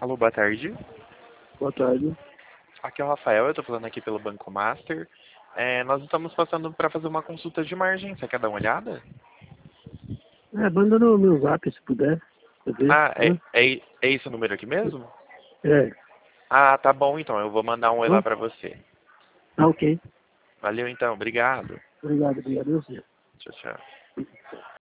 Alô, boa tarde. Boa tarde. Aqui é o Rafael, eu estou falando aqui pelo Banco Master. Nós estamos passando para fazer uma consulta de margem. Você quer dar uma olhada? Manda no meu zap se puder. Fazer, Ah, né? é esse o número aqui mesmo? É. Ah, tá bom então. Eu vou mandar um oi lá Bom, para você. tá ok. Valeu então, obrigado. Obrigado. Eu sei. Tchau, tchau.